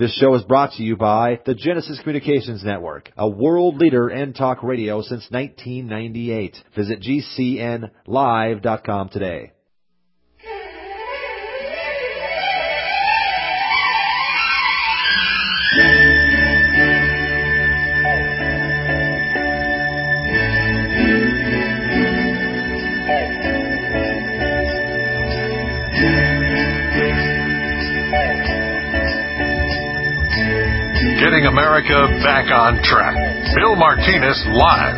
This show is brought to you by the Genesis Communications Network, a world leader in talk radio since 1998. Visit GCNlive.com today. Getting America back on track. Bill Martinez live.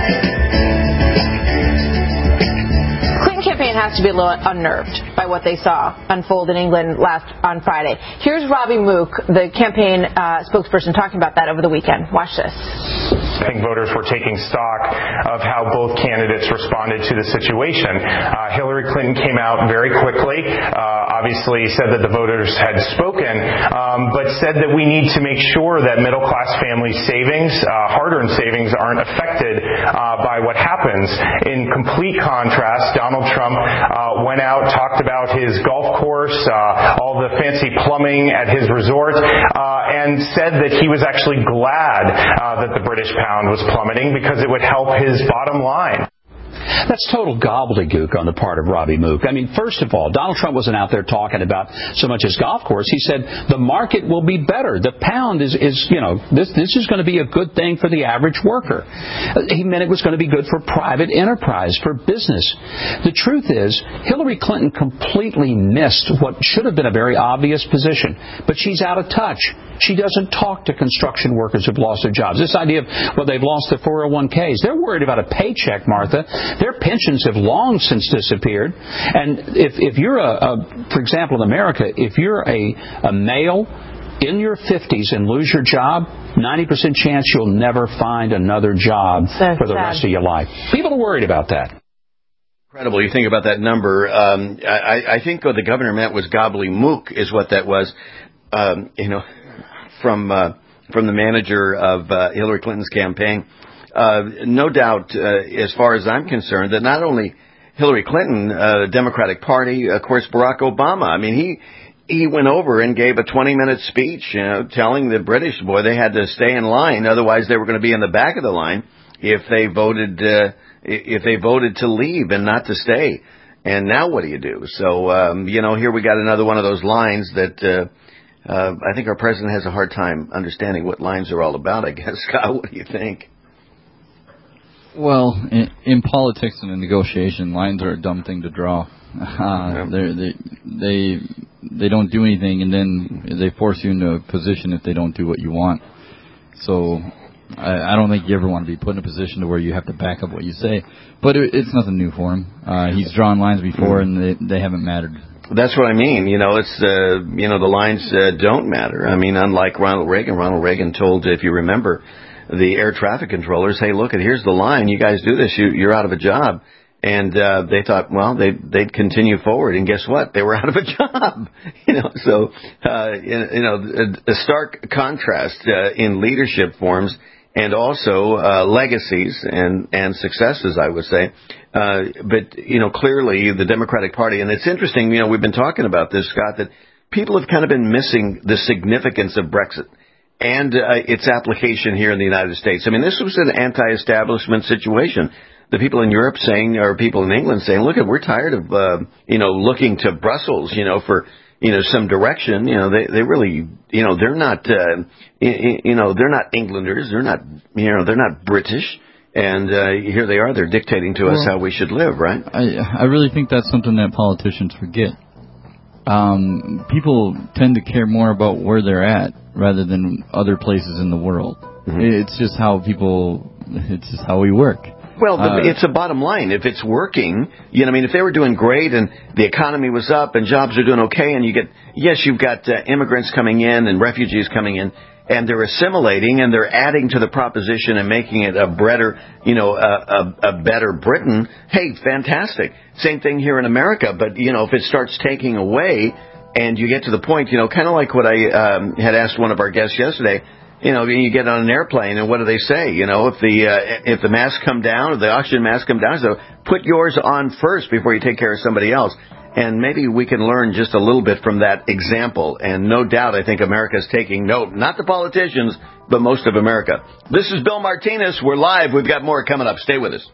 Clinton campaign has to be a little unnerved by what they saw unfold in England on Friday. Here's Robbie Mook, the campaign spokesperson, talking about that over the weekend. Watch this. I think voters were taking stock of how both candidates responded to the situation. Hillary Clinton came out very quickly, obviously said that the voters had spoken, but said that we need to make sure that middle-class family savings, hard-earned savings, aren't affected by what happens. In complete contrast, Donald Trump went out, talked about his golf course, all the fancy plumbing at his resort, and said that he was actually glad that the British pound was plummeting because it would help his bottom line. That's total gobbledygook on the part of Robbie Mook. I mean, first of all, Donald Trump wasn't out there talking about so much his golf course. He said the market will be better. The pound is this is going to be a good thing for the average worker. He meant it was going to be good for private enterprise, for business. The truth is, Hillary Clinton completely missed what should have been a very obvious position, but she's out of touch. She doesn't talk to construction workers who've lost their jobs. This idea of, well, they've lost their 401ks. They're worried about a paycheck, Martha. Their pensions have long since disappeared. And if you're for example, in America, if you're a male in your 50s and lose your job, 90% chance you'll never find another job for the rest of your life. People are worried about that. Incredible. You think about that number. I think what the governor meant was gobbledygook is what that was. From the manager of Hillary Clinton's campaign. No doubt, as far as I'm concerned, that not only Hillary Clinton, the Democratic Party, of course, Barack Obama. I mean, he went over and gave a 20-minute speech, telling the British, they had to stay in line, otherwise they were going to be in the back of the line if they voted to leave and not to stay. And now what do you do? So, here we got another one of those lines that. I think our president has a hard time understanding what lines are all about, I guess. Scott, what do you think? Well, in politics and in negotiation, lines are a dumb thing to draw. They don't do anything, and then they force you into a position if they don't do what you want. So I don't think you ever want to be put in a position to where you have to back up what you say. But it's nothing new for him. He's drawn lines before, and they haven't mattered. That's what I mean. It's the lines don't matter. I mean, unlike Ronald Reagan told, if you remember, the air traffic controllers, hey, look, here's the line. You guys do this, you're out of a job. And they thought, well, they'd continue forward. And guess what? They were out of a job. So a stark contrast in leadership forms and also legacies and successes, I would say. But clearly the Democratic Party, and it's interesting, we've been talking about this, Scott, that people have kind of been missing the significance of Brexit and its application here in the United States. I mean, this was an anti-establishment situation. The people in Europe saying, or people in England saying, look, we're tired of, looking to Brussels, for, some direction. They really, they're not, they're not Englanders. They're not British. And here they are. They're dictating to us how we should live, right? I really think that's something that politicians forget. People tend to care more about where they're at rather than other places in the world. Mm-hmm. It's just how we work. Well, it's a bottom line. If it's working, if they were doing great and the economy was up and jobs are doing okay and you've got immigrants coming in and refugees coming in and they're assimilating and they're adding to the proposition and making it a better, a better Britain. Hey, fantastic. Same thing here in America. But, if it starts taking away and you get to the point, kind of like what I had asked one of our guests yesterday, you get on an airplane, and what do they say? If the masks come down, or the oxygen masks come down, so put yours on first before you take care of somebody else. And maybe we can learn just a little bit from that example. And no doubt, I think America's taking note. Not the politicians, but most of America. This is Bill Martinez. We're live. We've got more coming up. Stay with us.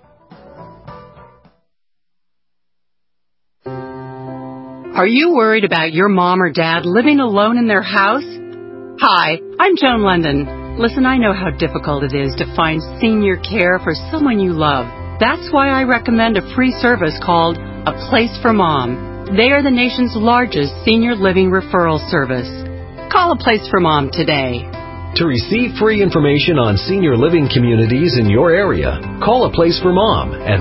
Are you worried about your mom or dad living alone in their house? Hi, I'm Joan London. Listen, I know how difficult it is to find senior care for someone you love. That's why I recommend a free service called A Place for Mom. They are the nation's largest senior living referral service. Call A Place for Mom today. To receive free information on senior living communities in your area, call A Place for Mom at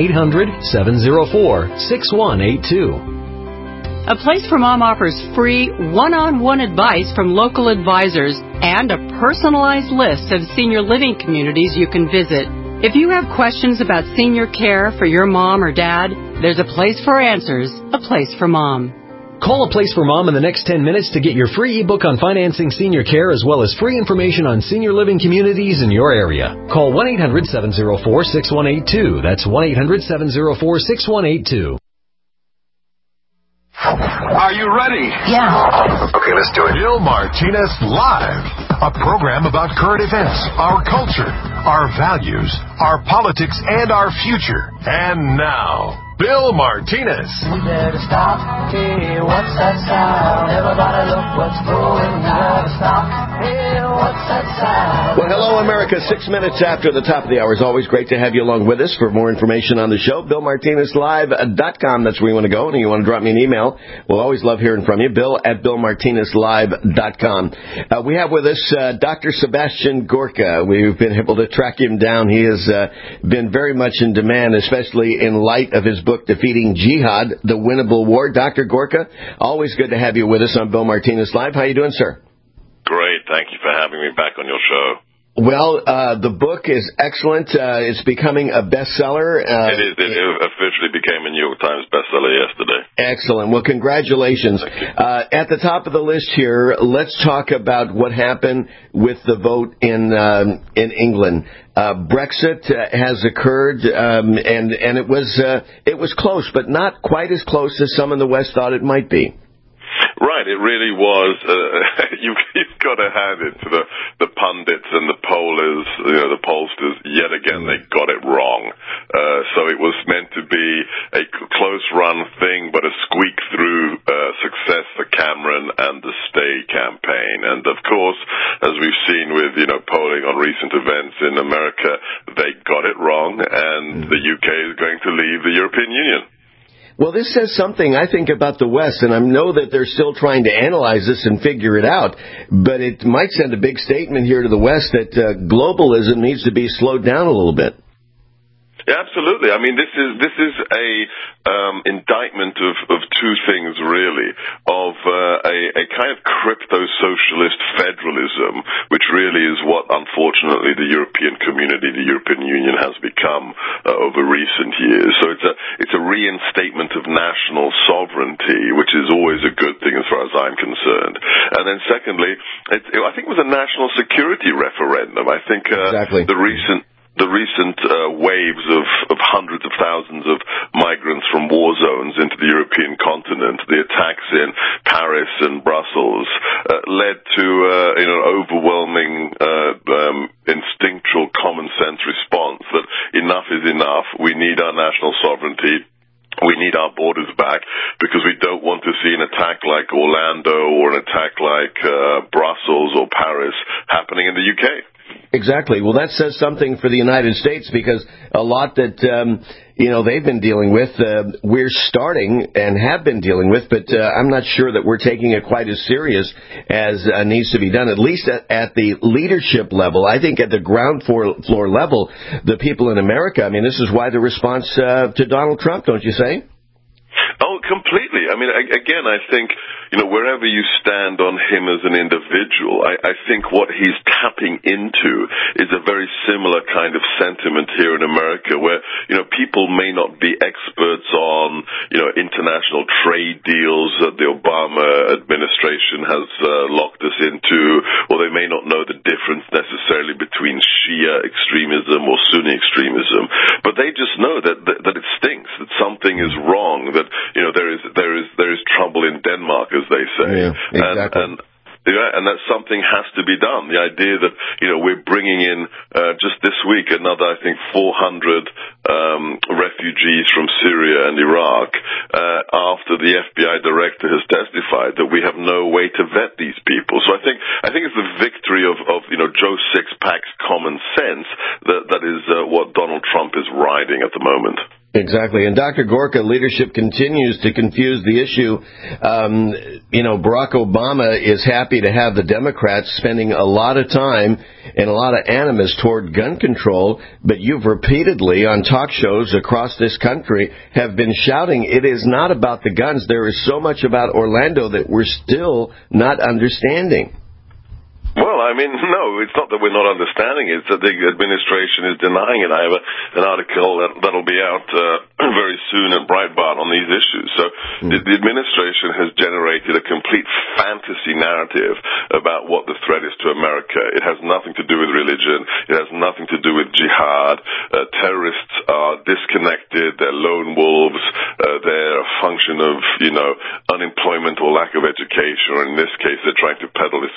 1-800-704-6182. A Place for Mom offers free one-on-one advice from local advisors and a personalized list of senior living communities you can visit. If you have questions about senior care for your mom or dad, there's a place for answers, A Place for Mom. Call A Place for Mom in the next 10 minutes to get your free ebook on financing senior care as well as free information on senior living communities in your area. Call 1-800-704-6182. That's 1-800-704-6182. Are you ready? Yeah. Okay, let's do it. Bill Martinez Live, a program about current events, our culture, our values, our politics, and our future. And now, Bill Martinez. We better stop. Hey, what's that sound? Everybody look what's going on. Stop. Hey, what's that sound? Well, hello, America. 6 minutes after the top of the hour. It's always great to have you along with us. For more information on the show, BillMartinezLive.com. That's where you want to go. And you want to drop me an email. We'll always love hearing from you. Bill@BillMartinezLive.com. We have with us Dr. Sebastian Gorka. We've been able to track him down. He has been very much in demand, especially in light of his book, Defeating Jihad, The Winnable War. Dr. Gorka, always good to have you with us on Bill Martinez Live. How you doing, sir? Great. Thank you for having me back on your show. Well, the book is excellent. It's becoming a bestseller. It is. It officially became a New York Times bestseller yesterday. Excellent. Well, congratulations. At the top of the list here, let's talk about what happened with the vote in England. Brexit has occurred, and it was close, but not quite as close as some in the West thought it might be. Right, it really was. You've got to hand it to the pundits and the pollers, the pollsters. Yet again, they got it wrong. So it was meant to be a close-run thing, but a squeak-through success for Cameron and the Stay campaign. And of course, as we've seen with polling on recent events in America, they got it wrong, and the UK is going to leave the European Union. Well, this says something, I think, about the West, and I know that they're still trying to analyze this and figure it out, but it might send a big statement here to the West that globalism needs to be slowed down a little bit. Yeah, absolutely. I mean, this is a indictment of two things, really, of a kind of crypto-socialist federalism, which really is what, unfortunately, the European community, the European Union, has become over recent years. So it's a reinstatement of national sovereignty, which is always a good thing as far as I'm concerned. And then, secondly, I think it was a national security referendum. I think exactly. The recent waves of hundreds of thousands of migrants from war zones into the European continent, the attacks in Paris and Brussels, led to an overwhelming instinctual common sense response that enough is enough. We need our national sovereignty. We need our borders back because we don't want to see an attack like Orlando or an attack like Brussels or Paris happening in the UK. Exactly. Well, that says something for the United States because a lot that, they've been dealing with, we're starting and have been dealing with, but I'm not sure that we're taking it quite as serious as needs to be done, at least at the leadership level. I think at the ground floor level, the people in America, I mean, this is why the response to Donald Trump, don't you say? Oh, completely. I mean, again, I think, wherever you stand on him as an individual, I think what he's tapping into is a very similar kind of sentiment here in America where, people may not be experts on, international trade deals that the Obama administration has locked us into, or they may not know the difference necessarily necessarily between Shia extremism or Sunni extremism, but they just know that it stinks, that something is wrong, that there is trouble in Denmark, as they say. Yeah, exactly. And that something has to be done. The idea that, we're bringing in, just this week, another, I think, 400 refugees from Syria and Iraq, after the FBI director has testified that we have no way to vet these people. So I think it's the victory of Joe Sixpack's common sense that is what Donald Trump is riding at the moment. Exactly. And Dr. Gorka, leadership continues to confuse the issue. Barack Obama is happy to have the Democrats spending a lot of time and a lot of animus toward gun control, but you've repeatedly on talk shows across this country have been shouting it is not about the guns. There is so much about Orlando that we're still not understanding. Well, no, it's not that we're not understanding it. It's that the administration is denying it. I have an article that'll be out very soon at Breitbart on these issues. So the administration has generated a complete fantasy narrative about what the threat is to America. It has nothing to do with religion. It has nothing to do with jihad. Terrorists are disconnected. They're lone wolves. They're a function of, unemployment or lack of education. Or in this case, they're trying to peddle this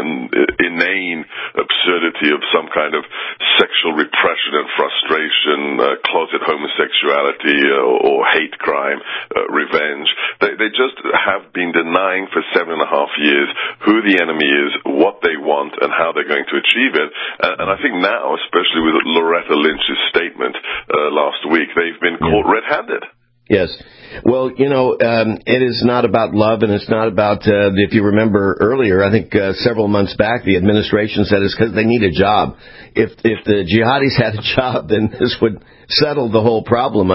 inane absurdity of some kind of sexual repression and frustration, closet homosexuality or hate crime, revenge. They just have been denying for 7.5 years who the enemy is, what they want, and how they're going to achieve it. And I think now, especially with Loretta Lynch's statement last week, they've been caught red-handed. Yes. Well, it is not about love, and it's not about, if you remember earlier, I think several months back, the administration said it's because they need a job. If the jihadis had a job, then this would settle the whole problem.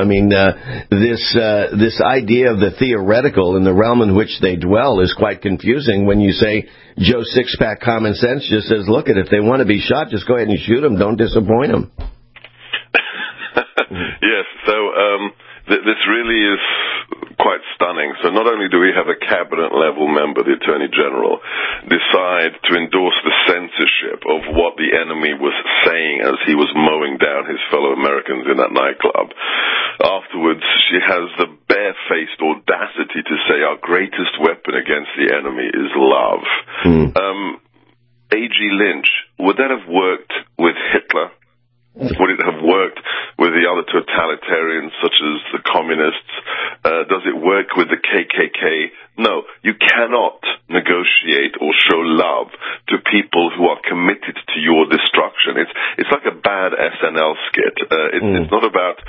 This idea of the theoretical in the realm in which they dwell is quite confusing when you say Joe Sixpack common sense just says, look, if they want to be shot, just go ahead and shoot them. Don't disappoint them. Yes. So, this really is quite stunning. So not only do we have a cabinet-level member, the Attorney General, decide to endorse the censorship of what the enemy was saying as he was mowing down his fellow Americans in that nightclub. Afterwards, she has the bare-faced audacity to say our greatest weapon against the enemy is love. A.G. Lynch, would that have worked with Hitler? Would it have worked with the other totalitarians such as the communists? Does it work with the KKK? No, you cannot negotiate or show love to people who are committed to your destruction. It's like a bad SNL skit. It's not about,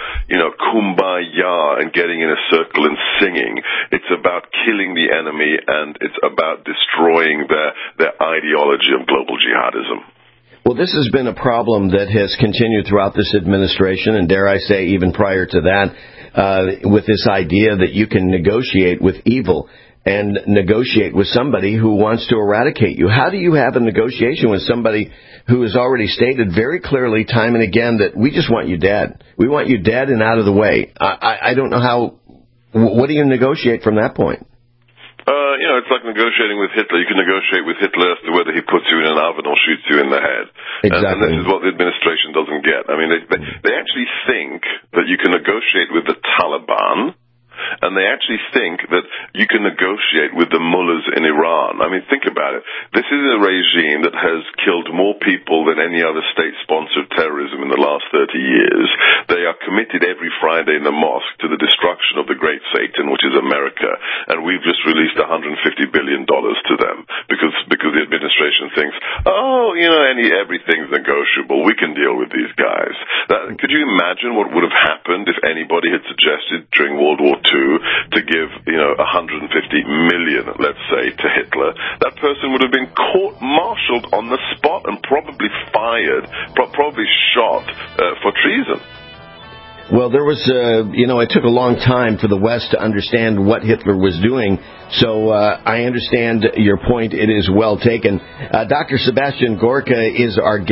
kumbaya and getting in a circle and singing. It's about killing the enemy, and it's about destroying their ideology of global jihadism. Well, this has been a problem that has continued throughout this administration, and dare I say even prior to that, with this idea that you can negotiate with evil and negotiate with somebody who wants to eradicate you. How do you have a negotiation with somebody who has already stated very clearly time and again that we just want you dead? We want you dead and out of the way. I don't know how. What do you negotiate from that point? It's like negotiating with Hitler. You can negotiate with Hitler as to whether he puts you in an oven or shoots you in the head. Exactly. And this is what the administration doesn't get. They actually think that you can negotiate with the Taliban, and they actually think that you can negotiate with the mullahs in Iran. Think about it. This is a regime that has killed more people than any other state-sponsored terrorism in the last 30 years. They are committed every Friday in the mosque to the destruction of the great Satan, which is America, and we've just released $150 billion to them because the administration thinks, everything's negotiable. We can deal with these guys. Could you imagine what would have happened if anybody had suggested during World War II to give, 150 million, let's say, to Hitler? That person would have been court-martialed on the spot and probably fired, probably shot for treason. Well, there was, it took a long time for the West to understand what Hitler was doing. So I understand your point. It is well taken. Dr. Sebastian Gorka is our guest.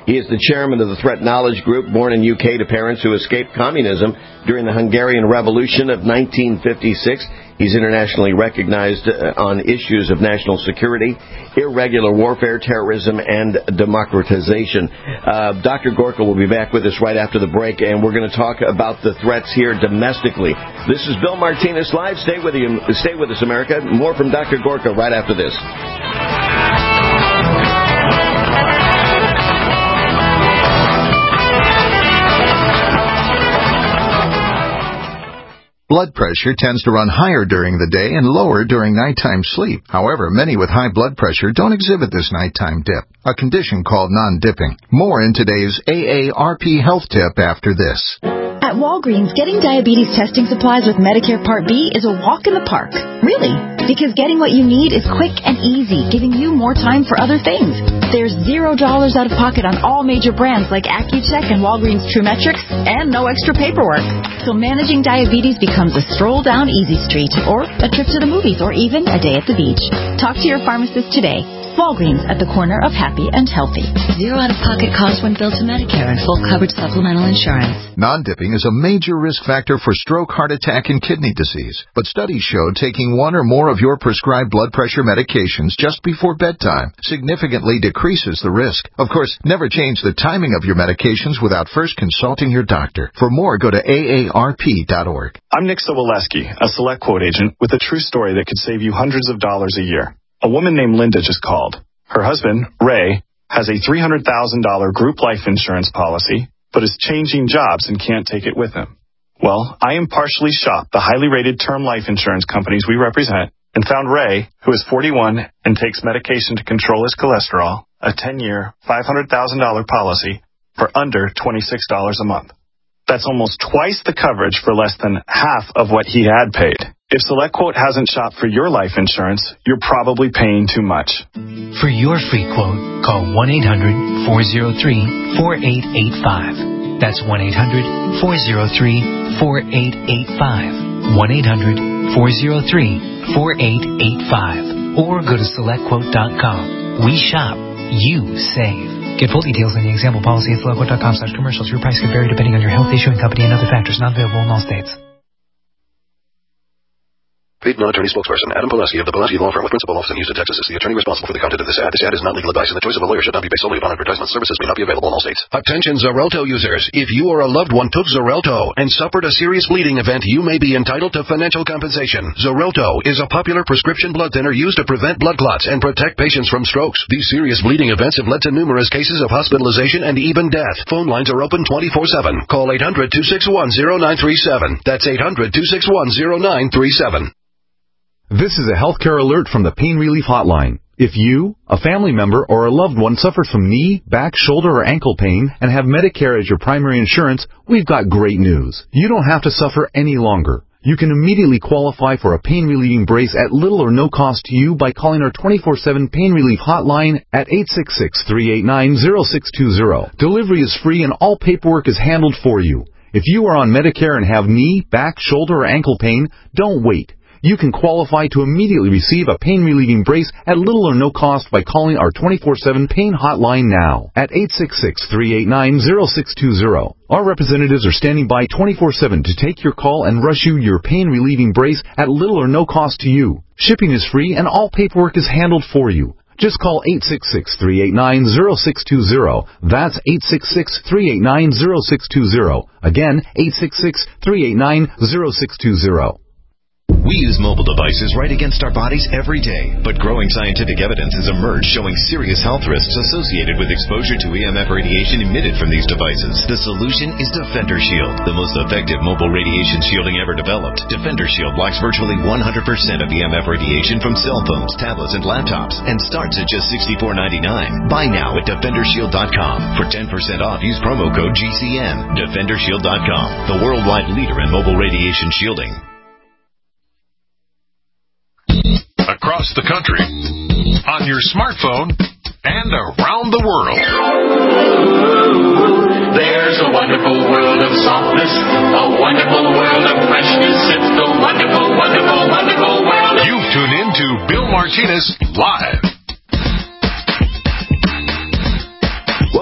He is the chairman of the Threat Knowledge Group, born in UK to parents who escaped communism during the Hungarian Revolution of 1956. He's internationally recognized on issues of national security, irregular warfare, terrorism, and democratization. Dr. Gorka will be back with us right after the break, and we're going to talk about the threats here domestically. This is Bill Martinez Live. Stay with us, America. More from Dr. Gorka right after this. Blood pressure tends to run higher during the day and lower during nighttime sleep. However, many with high blood pressure don't exhibit this nighttime dip, a condition called non-dipping. More in today's AARP health tip after this. At Walgreens, getting diabetes testing supplies with Medicare Part B is a walk in the park. Really, because getting what you need is quick and easy, giving you more time for other things. There's $0 out of pocket on all major brands like Accu-Check and Walgreens TrueMetrics, and no extra paperwork. So managing diabetes becomes a stroll down Easy Street, or a trip to the movies, or even a day at the beach. Talk to your pharmacist today. Walgreens, at the corner of happy and healthy. $0 out-of-pocket cost when billed to Medicare and full coverage supplemental insurance. Non-dipping is a major risk factor for stroke, heart attack, and kidney disease. But studies show taking one or more of your prescribed blood pressure medications just before bedtime significantly decreases the risk. Of course, never change the timing of your medications without first consulting your doctor. For more, go to AARP.org. I'm Nick Soboleski, a Select Quote agent with a true story that could save you hundreds of dollars a year. A woman named Linda just called. Her husband, Ray, has a $300,000 group life insurance policy, but is changing jobs and can't take it with him. Well, I impartially shopped the highly rated term life insurance companies we represent and found Ray, who is 41 and takes medication to control his cholesterol, a 10-year, $500,000 policy for under $26 a month. That's almost twice the coverage for less than half of what he had paid. If SelectQuote hasn't shopped for your life insurance, you're probably paying too much. For your free quote, call 1-800-403-4885. That's 1-800-403-4885. 1-800-403-4885. Or go to SelectQuote.com. We shop. You save. Get full details in the example policy at SelectQuote.com/commercials. Your price could vary depending on your health, issuing company, and other factors. Not available in all states. Paid non-attorney spokesperson Adam Pulaski of the Pulaski Law Firm with principal office in Houston, Texas is the attorney responsible for the content of this ad. This ad is not legal advice, and the choice of a lawyer should not be based solely upon advertisement. Services may not be available in all states. Attention Xarelto users. If you or a loved one took Xarelto and suffered a serious bleeding event, you may be entitled to financial compensation. Xarelto is a popular prescription blood thinner used to prevent blood clots and protect patients from strokes. These serious bleeding events have led to numerous cases of hospitalization and even death. Phone lines are open 24/7. Call 800-261-0937. That's 800-261-0937. This is a healthcare alert from the Pain Relief Hotline. If you, a family member, or a loved one suffers from knee, back, shoulder, or ankle pain and have Medicare as your primary insurance, we've got great news. You don't have to suffer any longer. You can immediately qualify for a pain-relieving brace at little or no cost to you by calling our 24/7 Pain Relief Hotline at 866-389-0620. Delivery is free and all paperwork is handled for you. If you are on Medicare and have knee, back, shoulder, or ankle pain, don't wait. You can qualify to immediately receive a pain-relieving brace at little or no cost by calling our 24/7 Pain Hotline now at 866-389-0620. Our representatives are standing by 24/7 to take your call and rush you your pain-relieving brace at little or no cost to you. Shipping is free and all paperwork is handled for you. Just call 866-389-0620. That's 866-389-0620. Again, 866-389-0620. We use mobile devices right against our bodies every day, but growing scientific evidence has emerged showing serious health risks associated with exposure to EMF radiation emitted from these devices. The solution is Defender Shield, the most effective mobile radiation shielding ever developed. Defender Shield blocks virtually 100% of EMF radiation from cell phones, tablets, and laptops, and starts at just $64.99. Buy now at DefenderShield.com. For 10% off, use promo code GCN. DefenderShield.com, the worldwide leader in mobile radiation shielding. Across the country, on your smartphone, and around the world. There's a wonderful world of softness, a wonderful world of freshness. It's the wonderful, wonderful, wonderful world. You've tuned in to Bill Martinez Live. Welcome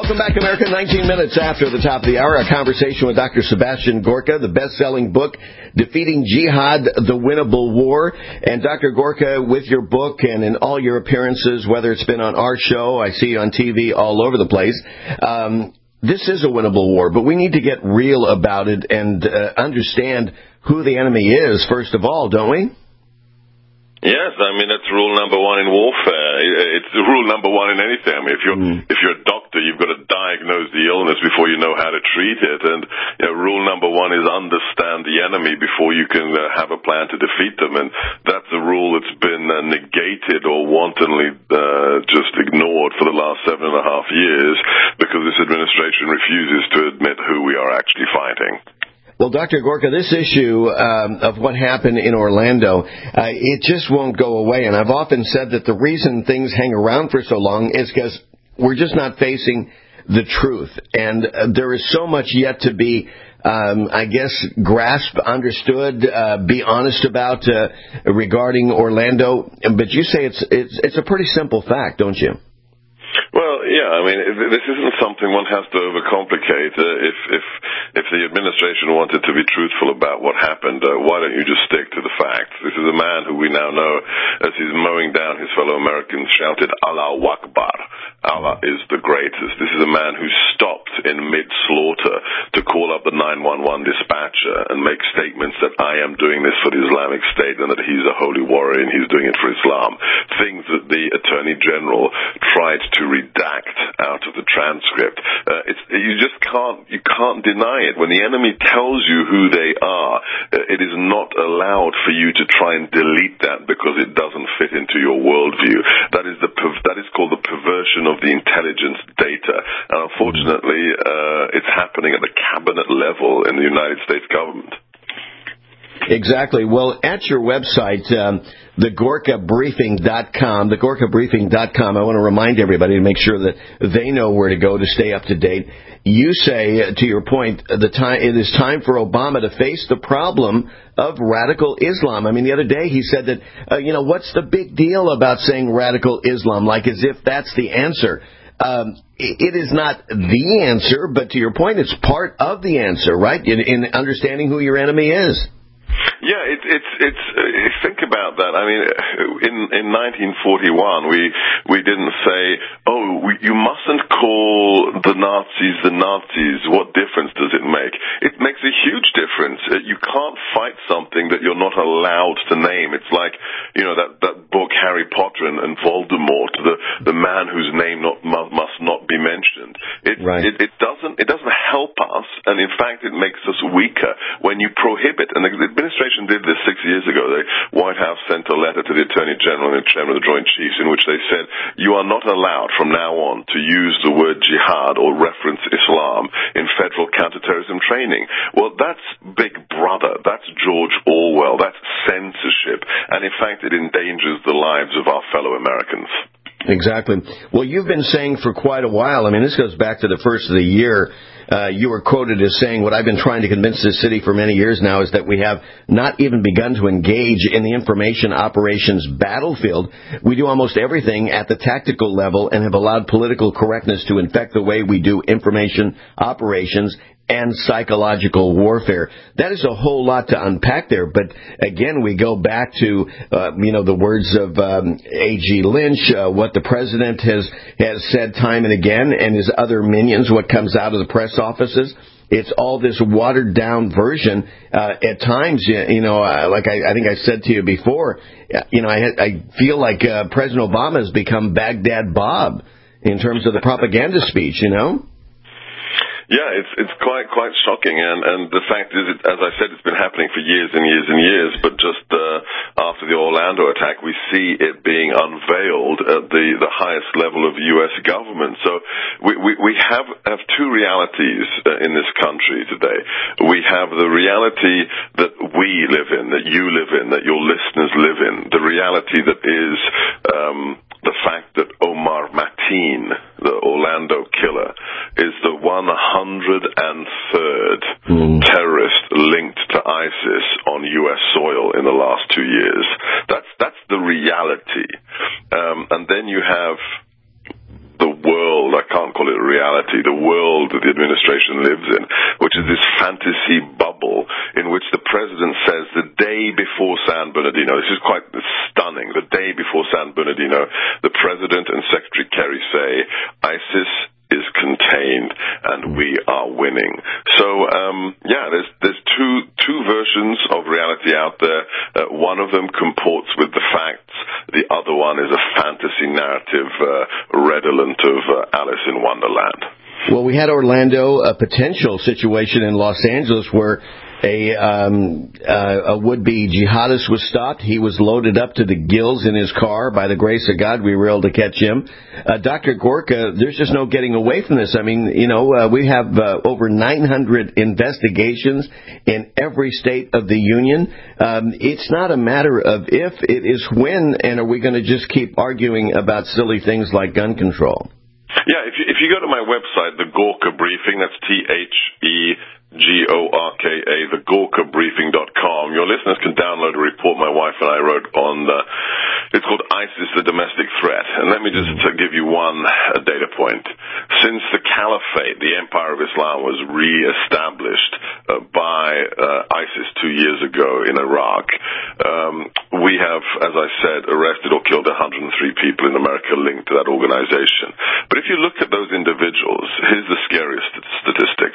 Welcome back, America. 19 minutes after the top of the hour, a conversation with Dr. Sebastian Gorka, the best-selling book, Defeating Jihad, The Winnable War. And Dr. Gorka, with your book and in all your appearances, whether it's been on our show, I see you on TV all over the place, this is a winnable war, but we need to get real about it and understand who the enemy is, first of all, don't we? Yes, I mean, that's rule number one in warfare. It's rule number one in anything. I mean, if you're a doctor, you've got to diagnose the illness before you know how to treat it. And rule number one is understand the enemy before you can have a plan to defeat them. And that's a rule that's been negated or wantonly just ignored for the last 7.5 years because this administration refuses to admit who we are actually fighting. Well, Dr. Gorka, this issue of what happened in Orlando, it just won't go away. And I've often said that the reason things hang around for so long is because we're just not facing the truth. And there is so much yet to be, I guess, grasped, understood, be honest about regarding Orlando. But you say it's a pretty simple fact, don't you? Well, yeah, I mean, this isn't something one has to overcomplicate. If the administration wanted to be truthful about what happened, why don't you just stick to the facts? This is a man who we now know, as he's mowing down his fellow Americans, shouted, Allahu Akbar. Allah is the greatest. This is a man who stopped in mid-slaughter to call up the 911 dispatcher and make statements that I am doing this for the Islamic State and that he's a holy warrior and he's doing it for Islam. Things that the Attorney General tried to redact out of the transcript. You can't deny it. When the enemy tells you who they are, it is not allowed for you to try and delete that because it doesn't fit into your worldview. That is called the perversion of the intelligence data. And unfortunately, it's happening at the cabinet level in the United States government. Exactly. Well, at your website, thegorkabriefing.com, I want to remind everybody to make sure that they know where to go to stay up to date. You say, to your point, it is time for Obama to face the problem of radical Islam. I mean, the other day he said that, what's the big deal about saying radical Islam, like as if that's the answer. It is not the answer, but to your point, it's part of the answer, right, in understanding who your enemy is. Yeah, it's think about that. I mean, in 1941, we didn't say, you mustn't call the Nazis. What difference does it make? It makes a huge difference. You can't fight something that you're not allowed to name. It's like, that book Harry Potter and Voldemort, the man whose name must not be mentioned. It doesn't help us, and in fact, it makes us weaker when you prohibit. And the administration did this 6 years ago. The White House sent a letter to the Attorney General and the Chairman of the Joint Chiefs in which they said, you are not allowed from now on to use the word jihad or reference Islam in federal counterterrorism training. Well, that's Big Brother. That's George Orwell. That's censorship. And in fact, it endangers the lives of our fellow Americans. Exactly. Well, you've been saying for quite a while, I mean, this goes back to the first of the year, you were quoted as saying, what I've been trying to convince this city for many years now is that we have not even begun to engage in the information operations battlefield. We do almost everything at the tactical level and have allowed political correctness to infect the way we do information operations and psychological warfare. That is a whole lot to unpack there. But again, we go back to, the words of A.G. Lynch, what the president has said time and again, and his other minions, what comes out of the press offices. It's all this watered down version. At times, like I think I said to you before, I feel like President Obama has become Baghdad Bob in terms of the propaganda speech, Yeah, it's quite shocking, and the fact is, as I said, it's been happening for years and years and years. But just after the Orlando attack, we see it being unveiled at the highest level of U.S. government. So we have two realities in this country today. We have the reality that we live in, that you live in, that your listeners live in. The reality that is the fact that Omar Mateen, the Orlando killer, is the 103rd terrorist linked to ISIS on U.S. soil in the last 2 years. That's the reality. And then you have the world, I can't call it reality, the world that the administration lives in, which is this fantasy bubble in which the president says the day before San Bernardino, this is quite stunning, the day before San Bernardino, the president and Secretary Kerry say, ISIS is contained and we are winning. So, there's two versions of reality out there. One of them comports with the facts. The other one is a fantasy narrative redolent of Alice in Wonderland. Well, we had Orlando, a potential situation in Los Angeles where a would-be jihadist was stopped. He was loaded up to the gills in his car. By the grace of God, we were able to catch him. Dr. Gorka, there's just no getting away from this. I mean, we have over 900 investigations in every state of the union. It's not a matter of if, it is when, and are we going to just keep arguing about silly things like gun control? Yeah, if you go to my website, the Gorka Briefing, that's TheGorkaBriefing.com, your listeners can download a report my wife and I wrote on, it's called ISIS, the Domestic Threat. And let me just give you one data point. Since the Caliphate, the Empire of Islam, was re-established by ISIS 2 years ago in Iraq, we have, as I said, arrested or killed 103 people in America linked to that organization. But if you look at those individuals, here's the scariest statistic.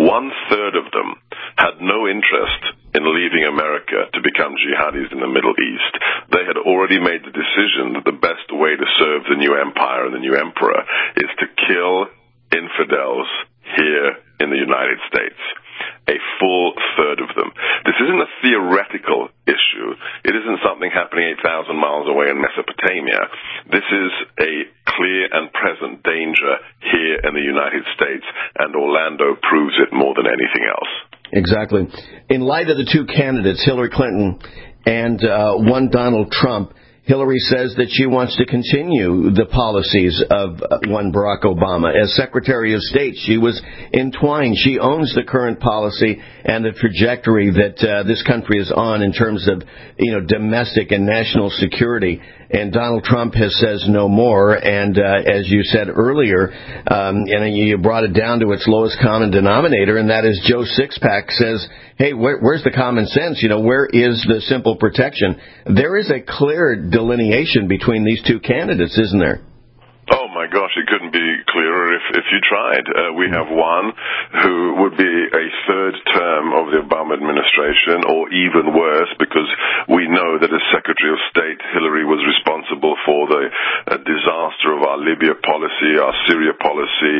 1/3 of them had no interest in leaving America to become jihadis in the Middle East. They had already made the decision that the best way to serve the new empire and the new emperor is to kill infidels here in the United States. A full third of them. This isn't a theoretical issue. It isn't something happening 8,000 miles away in Mesopotamia. This is a clear and present danger here in the United States, and Orlando proves it more than anything else. Exactly. In light of the two candidates, Hillary Clinton and one Donald Trump, Hillary says that she wants to continue the policies of one Barack Obama. As Secretary of State, she was entwined. She owns the current policy and the trajectory that this country is on in terms of, domestic and national security. And Donald Trump says no more. And as you said earlier, and you brought it down to its lowest common denominator, and that is Joe Sixpack says, hey, where's the common sense? Where is the simple protection? There is a clear delineation between these two candidates, isn't there? Oh my gosh, it couldn't be clearer if you tried. We have one who would be a third term of the Obama administration, or even worse, because we know that as Secretary of State, Hillary was responsible for the disaster of our Libya policy, our Syria policy,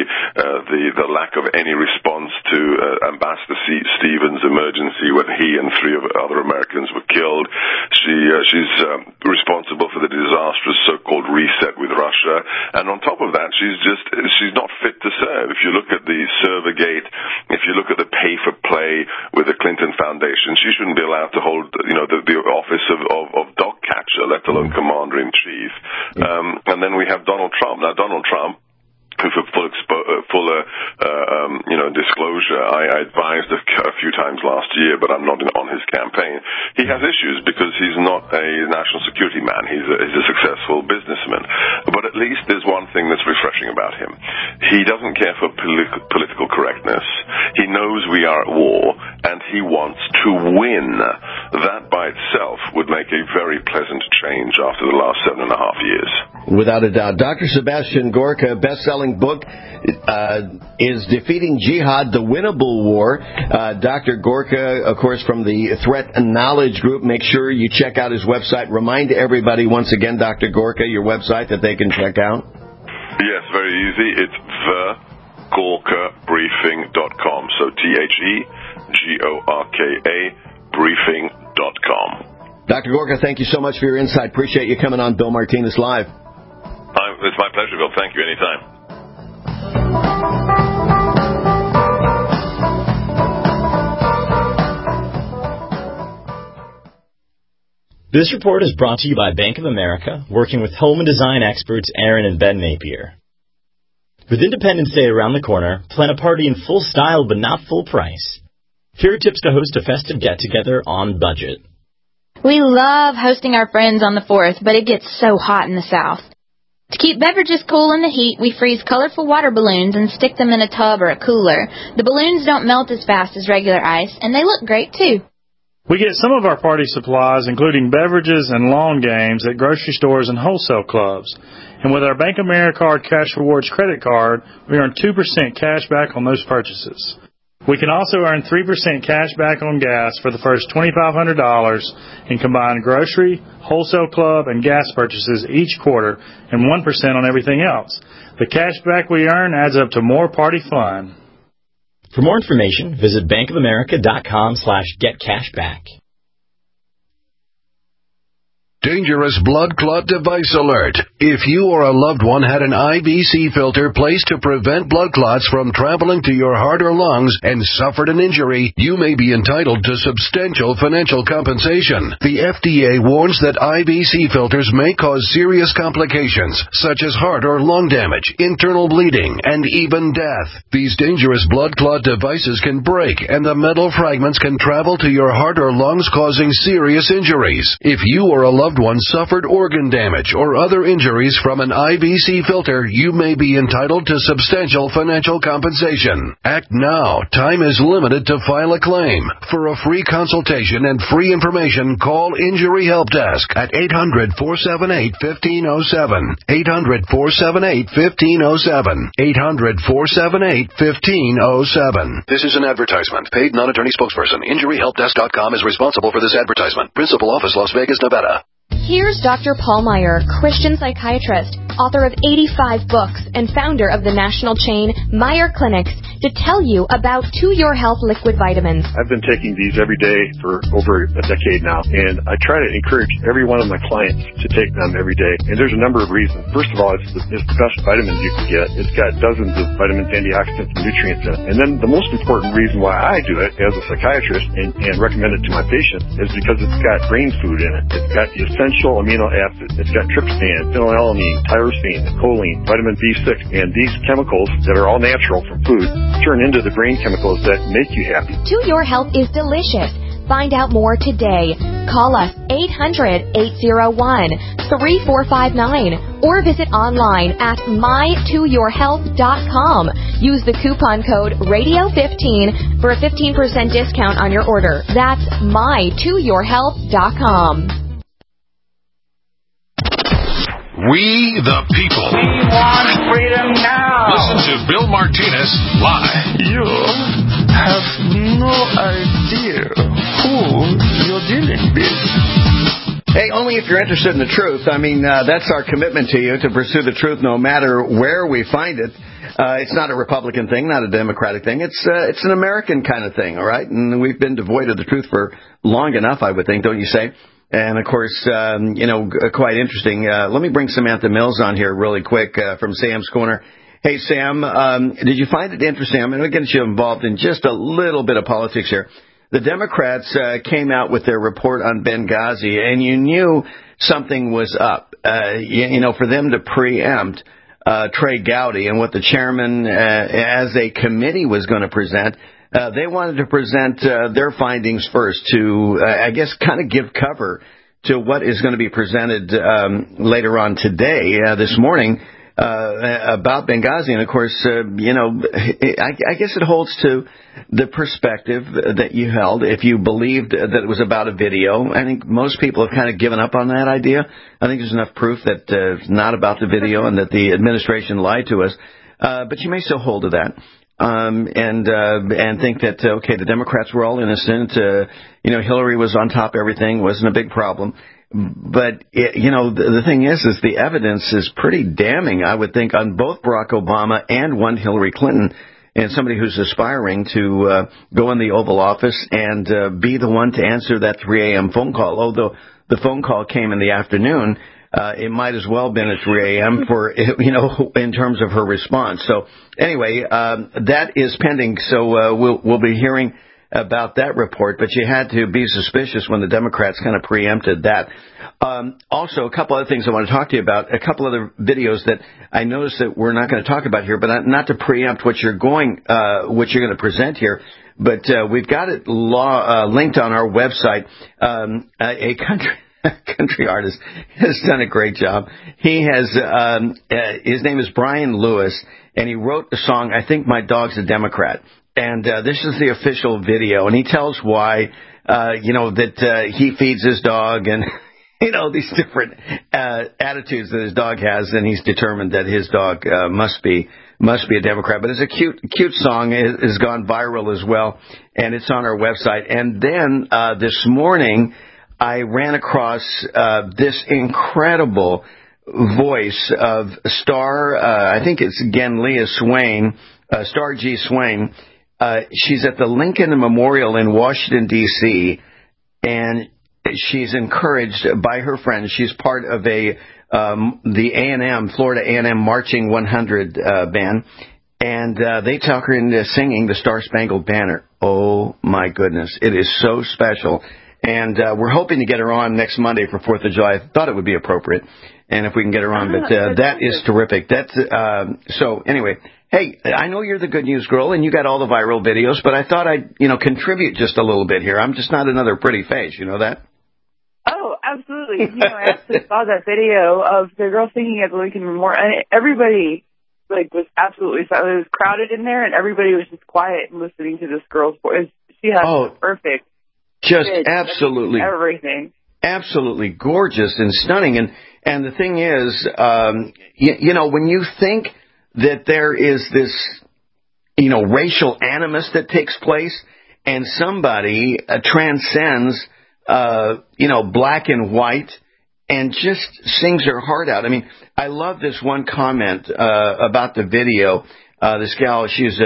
the lack of any response to Ambassador Stevens' emergency when he and 3 other Americans were killed. She's responsible for the disastrous so-called reset with Russia. And on top of that, she's not fit to serve. If you look at the Servergate, if you look at the pay for play with the Clinton Foundation, she shouldn't be allowed to hold, the office of dog catcher, let alone commander in chief. And then we have Donald Trump. Now, Donald Trump, who for fuller disclosure, I advised a few times last year, but I'm not on his campaign. He has issues because he's not a national security man. He's a successful businessman. But at least there's one thing that's refreshing about him. He doesn't care for political correctness. He knows we are at war, and he wants to win. That by itself would make a very pleasant change after the last 7.5 years. Without a doubt. Dr. Sebastian Gorka, best-selling book is Defeating Jihad, The Winnable War. Dr. Gorka, of course, from the Threat Knowledge Group. Make sure you check out his website. Remind everybody once again, Dr. Gorka, your website that they can check out. Yes, very easy. It's thegorkabriefing.com. So TheGorka briefing.com. Dr. Gorka, thank you so much for your insight. Appreciate you coming on Bill Martinez Live. It's my pleasure, Bill. Thank you. Anytime. This report is brought to you by Bank of America, working with home and design experts Aaron and Ben Napier. With Independence Day around the corner, plan a party in full style but not full price. Here are tips to host a festive get-together on budget. We love hosting our friends on the 4th, but it gets so hot in the South. To keep beverages cool in the heat, we freeze colorful water balloons and stick them in a tub or a cooler. The balloons don't melt as fast as regular ice, and they look great, too. We get some of our party supplies, including beverages and lawn games, at grocery stores and wholesale clubs. And with our Bank of America Cash Rewards credit card, we earn 2% cash back on those purchases. We can also earn 3% cash back on gas for the first $2,500 in combined grocery, wholesale club, and gas purchases each quarter, and 1% on everything else. The cash back we earn adds up to more party fun. For more information, visit bankofamerica.com/getcashback. Dangerous blood clot device alert. If you or a loved one had an IVC filter placed to prevent blood clots from traveling to your heart or lungs and suffered an injury, you may be entitled to substantial financial compensation. The FDA warns that IVC filters may cause serious complications, such as heart or lung damage, internal bleeding, and even death. These dangerous blood clot devices can break, and the metal fragments can travel to your heart or lungs, causing serious injuries. If you or a loved one suffered organ damage or other injuries from an IVC filter, you may be entitled to substantial financial compensation. Act now. Time is limited to file a claim. For a free consultation and free information, call Injury Help Desk at 800-478-1507. 800-478-1507. 800-478-1507. This is an advertisement. Paid non-attorney spokesperson. InjuryHelpDesk.com is responsible for this advertisement. Principal office, Las Vegas, Nevada. Here's Dr. Paul Meyer, Christian psychiatrist, author of 85 books, and founder of the national chain Meyer Clinics, to tell you about To Your Health liquid vitamins. I've been taking these every day for over a decade now, and I try to encourage every one of my clients to take them every day. And there's a number of reasons. First of all, it's the best vitamins you can get. It's got dozens of vitamins, antioxidants, and nutrients in it. And then the most important reason why I do it as a psychiatrist and recommend it to my patients is because it's got brain food in it. It's got the essential amino acids. It's got tryptophan, phenylalanine, tyrosine, choline, vitamin B6, and these chemicals that are all natural from food turn into the brain chemicals that make you happy. To Your Health is delicious. Find out more today. Call us 800-801-3459 or visit online at mytoyourhealth.com. Use the coupon code RADIO15 for a 15% discount on your order. That's mytoyourhealth.com. We the people. We want freedom now. Listen to Bill Martinez live. You have no idea who you're dealing with. Hey, only if you're interested in the truth. I mean, that's our commitment to you, to pursue the truth no matter where we find it. It's not a Republican thing, not a Democratic thing. It's an American kind of thing, all right? And we've been devoid of the truth for long enough, I would think, don't you say? And, of course, quite interesting. Let me bring Samantha Mills on here really quick from Sam's Corner. Hey, Sam, did you find it interesting? I'm going to get you involved in just a little bit of politics here. The Democrats came out with their report on Benghazi, and you knew something was up. For them to preempt Trey Gowdy and what the chairman, as a committee, was going to present. They wanted to present their findings first to, I guess, kind of give cover to what is going to be presented later on today, this morning, about Benghazi. And, of course, I guess it holds to the perspective that you held. If you believed that it was about a video, I think most people have kind of given up on that idea. I think there's enough proof that it's not about the video and that the administration lied to us. But you may still hold to that. And think that, okay, the Democrats were all innocent. Hillary was on top of everything, wasn't a big problem. But, the thing is the evidence is pretty damning, I would think, on both Barack Obama and one Hillary Clinton, and somebody who's aspiring to go in the Oval Office and be the one to answer that 3 a.m. phone call. Although the phone call came in the afternoon, it might as well have been at 3 a.m. for, in terms of her response. So anyway, that is pending. So we'll be hearing about that report, but you had to be suspicious when the Democrats kind of preempted that. Also, a couple other things I want to talk to you about, a couple other videos that I noticed that we're not going to talk about here, but not to preempt what you're going to present here. But we've got it linked on our website. A country country artist, has done a great job. He has, his name is Brian Lewis, and he wrote the song, I Think My Dog's a Democrat. And this is the official video, and he tells why, that he feeds his dog and, these different attitudes that his dog has, and he's determined that his dog must be a Democrat. But it's a cute song. It has gone viral as well, and it's on our website. And then this morning, I ran across this incredible voice of Star, I think it's again Leah Swain, Star G. Swain. She's at the Lincoln Memorial in Washington, D.C., and she's encouraged by her friends. She's part of the A&M, Florida A&M Marching 100 band, and they talk her into singing the Star Spangled Banner. Oh, my goodness. It is so special. And we're hoping to get her on next Monday for 4th of July. I thought it would be appropriate, and if we can get her on. But that is terrific. So anyway, hey, I know you're the good news girl, and you got all the viral videos, but I thought I'd contribute just a little bit here. I'm just not another pretty face. You know that? Oh, absolutely. I actually saw that video of the girl singing at the Lincoln Memorial, and everybody was absolutely silent. It was crowded in there, and everybody was just quiet and listening to this girl's voice. She has perfect. Just absolutely everything. Absolutely gorgeous and stunning. And the thing is, when you think that there is this, racial animus that takes place, and somebody transcends, black and white, and just sings her heart out. I mean, I love this one comment about the video. This gal, she's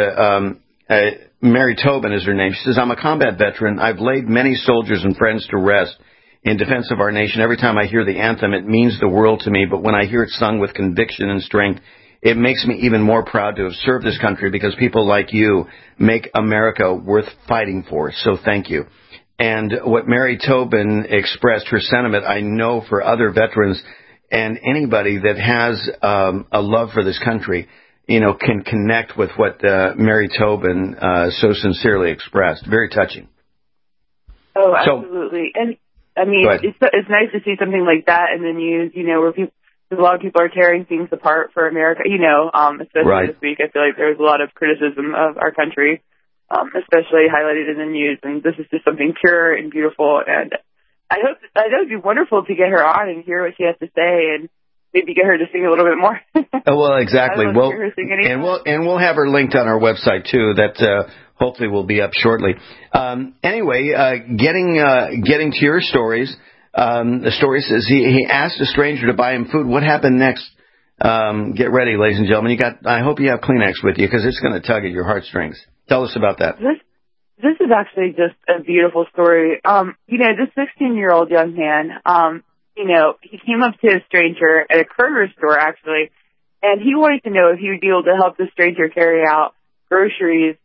Mary Tobin is her name. She says, I'm a combat veteran. I've laid many soldiers and friends to rest in defense of our nation. Every time I hear the anthem, it means the world to me. But when I hear it sung with conviction and strength, it makes me even more proud to have served this country because people like you make America worth fighting for. So thank you. And what Mary Tobin expressed, her sentiment, I know for other veterans and anybody that has a love for this country, can connect with what Mary Tobin so sincerely expressed. Very touching. Oh, absolutely. And, I mean, it's nice to see something like that in the news, where a lot of people are tearing things apart for America, especially this week. I feel like there's a lot of criticism of our country, especially highlighted in the news. And this is just something pure and beautiful. And I know it'd be wonderful to get her on and hear what she has to say and maybe get her to sing a little bit more. Well, exactly. We'll have her linked on our website too. That hopefully will be up shortly. Anyway, getting to your stories. The story says he asked a stranger to buy him food. What happened next? Get ready, ladies and gentlemen. I hope you have Kleenex with you because it's going to tug at your heartstrings. Tell us about that. This is actually just a beautiful story. This 16-year-old young man. He came up to a stranger at a Kroger store, actually, and he wanted to know if he would be able to help the stranger carry out groceries,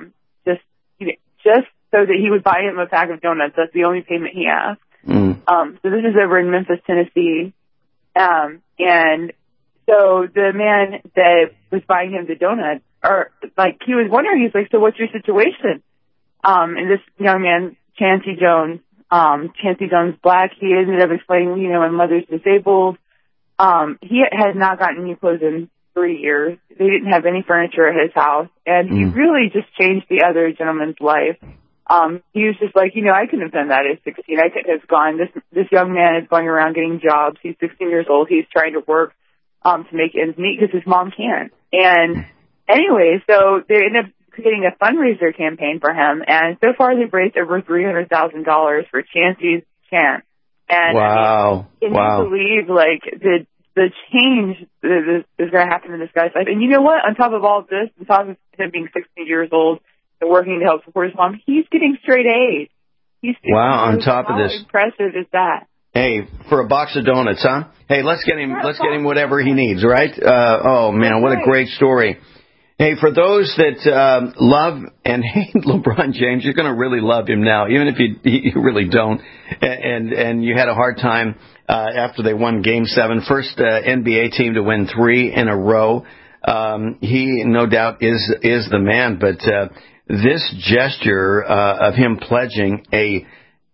just so that he would buy him a pack of donuts. That's the only payment he asked. So this is over in Memphis, Tennessee. And so the man that was buying him the donuts, he was wondering, he's like, so what's your situation? And this young man, Chancey Jones Black, he ended up explaining, my mother's disabled. He had not gotten new clothes in 3 years. They didn't have any furniture at his house. And he really just changed the other gentleman's life. He was just like, I couldn't have done that at 16. I couldn't have gone. This young man is going around getting jobs. He's 16 years old. He's trying to work, to make ends meet because his mom can't. And anyway, so they ended up creating a fundraiser campaign for him. And so far they've raised over $300,000 for Chancey's chance. And wow. Can you believe, the change that is going to happen in this guy's life? And you know what? On top of all of this, on top of him being 16 years old, and working to help support his mom, he's getting straight A's. On top of this. How impressive is that? Hey, for a box of donuts, huh? Hey, let's get him whatever he needs, right? Oh man, what a great story. Hey, for those that love and hate LeBron James, you're going to really love him now, even if you really don't. And you had a hard time after they won Game 7, first NBA team to win 3 in a row. He no doubt is the man, but this gesture of him pledging a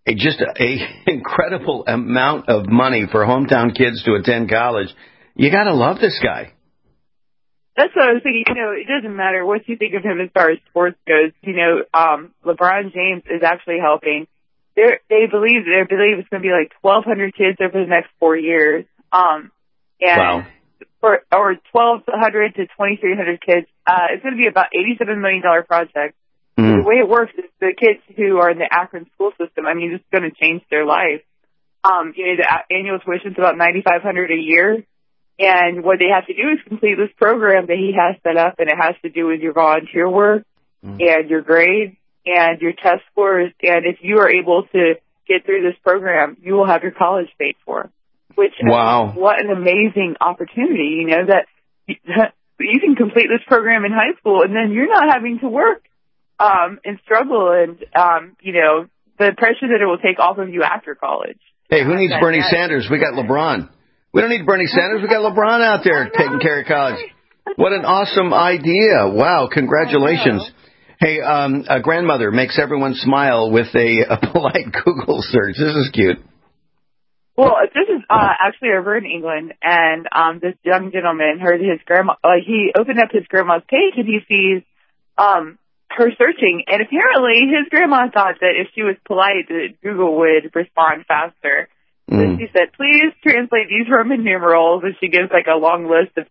just a incredible amount of money for hometown kids to attend college. You got to love this guy. That's what I was thinking. It doesn't matter what you think of him as far as sports goes. LeBron James is actually helping. They believe it's going to be like 1,200 kids over the next 4 years. Wow. Or 1,200 to 2,300 kids. It's going to be about $87 million project. The way it works is the kids who are in the Akron school system, it's going to change their life. The annual tuition is about $9,500 a year. And what they have to do is complete this program that he has set up, and it has to do with your volunteer work and your grades and your test scores. And if you are able to get through this program, you will have your college paid for. Which, wow. What an amazing opportunity, that you can complete this program in high school, and then you're not having to work and struggle and, the pressure that it will take off of you after college. Hey, who needs Bernie Sanders? We got LeBron. We don't need Bernie Sanders. We got LeBron out there taking care of college. What an awesome idea. Wow, congratulations. Hey, a grandmother makes everyone smile with a polite Google search. This is cute. Well, this is actually over in England, and this young gentleman heard his grandma, he opened up his grandma's page, and he sees her searching, and apparently his grandma thought that if she was polite, that Google would respond faster. So she said, please translate these Roman numerals, and she gives a long list of